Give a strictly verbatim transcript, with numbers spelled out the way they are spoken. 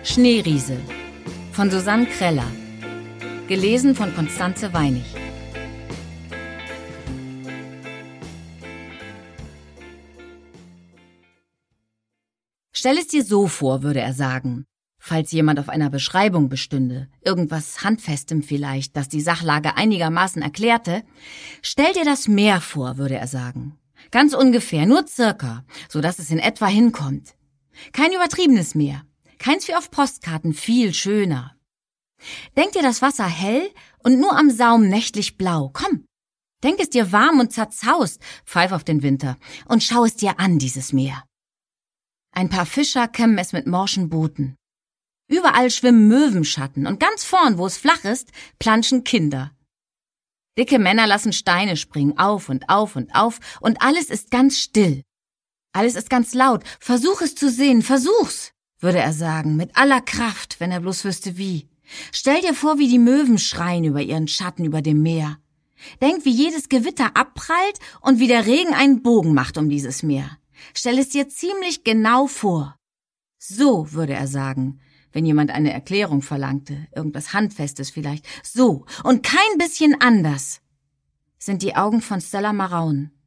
Schneeriese von Susanne Kreller. Gelesen von Constanze Weinig. Stell es dir so vor, würde er sagen, falls jemand auf einer Beschreibung bestünde, irgendwas Handfestem vielleicht, das die Sachlage einigermaßen erklärte. Stell dir das Meer vor, würde er sagen. Ganz ungefähr, nur circa, so dass es in etwa hinkommt. Kein übertriebenes Meer, keins wie auf Postkarten, viel schöner. Denk dir das Wasser hell und nur am Saum nächtlich blau. Komm, denk es dir warm und zerzaust, pfeif auf den Winter, und schau es dir an, dieses Meer. Ein paar Fischer kämmen es mit morschen Booten. Überall schwimmen Möwenschatten und ganz vorn, wo es flach ist, planschen Kinder. Dicke Männer lassen Steine springen, auf und auf und auf, und alles ist ganz still. Alles ist ganz laut. Versuch es zu sehen, versuch's, würde er sagen, mit aller Kraft, wenn er bloß wüsste wie. Stell dir vor, wie die Möwen schreien über ihren Schatten über dem Meer. Denk, wie jedes Gewitter abprallt und wie der Regen einen Bogen macht um dieses Meer. Stell es dir ziemlich genau vor. So, würde er sagen, wenn jemand eine Erklärung verlangte, irgendwas Handfestes vielleicht. So, und kein bisschen anders. Sind die Augen von Stella Maraun.